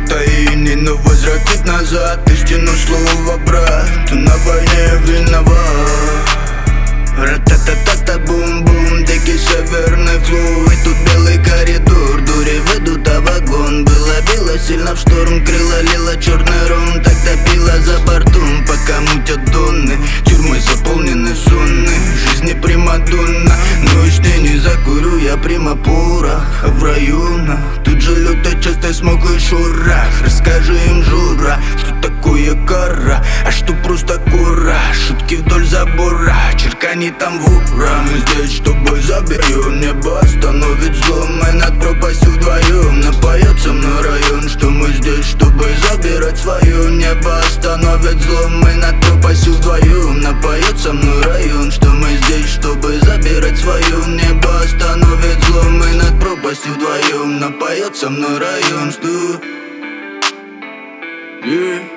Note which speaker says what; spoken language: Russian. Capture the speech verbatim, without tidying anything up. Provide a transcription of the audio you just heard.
Speaker 1: таини, но возвратит назад истину слова брат. Ты на войне виноват. Ра-та-та-та-та, бум-бум, дикий северный флоу. И тут белый коридор, дури ведут, а вагон. Было било сильно в шторм, крыло лило черный ром. Тогда пила за бортом, пока мутят донны. Тюрьмы заполнены сонны, жизни примадонна. Но и с ней не закурю, я прима порох. А в районах тут же люто часто смог и шурах. Расскажи им, Жура, что такое кора, а что просто кора. Шутки вдоль забора, черкани там в ура. Мы здесь, чтобы заберем небо, остановить зло. Мы над пропастью вдвоем, напоется мной район. Что мы здесь, чтобы забирать свое небо, остановить зло. Мы над пропастью вдвоем, напоется мной район. Что мы здесь, чтобы забирать свое небо, остановить зло. Мы над пропастью вдвоем, напоется мной район. Что... Yeah.